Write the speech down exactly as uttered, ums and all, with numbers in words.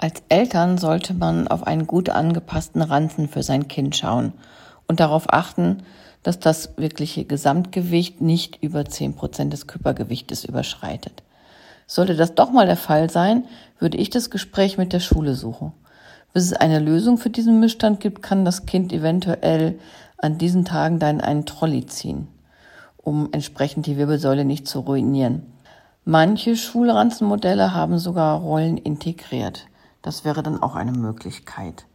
Als Eltern sollte man auf einen gut angepassten Ranzen für sein Kind schauen und darauf achten, dass das wirkliche Gesamtgewicht nicht über zehn Prozent des Körpergewichtes überschreitet. Sollte das doch mal der Fall sein, würde ich das Gespräch mit der Schule suchen. Bis es eine Lösung für diesen Missstand gibt, kann das Kind eventuell an diesen Tagen dann einen Trolley ziehen, um entsprechend die Wirbelsäule nicht zu ruinieren. Manche Schulranzenmodelle haben sogar Rollen integriert. Das wäre dann auch eine Möglichkeit.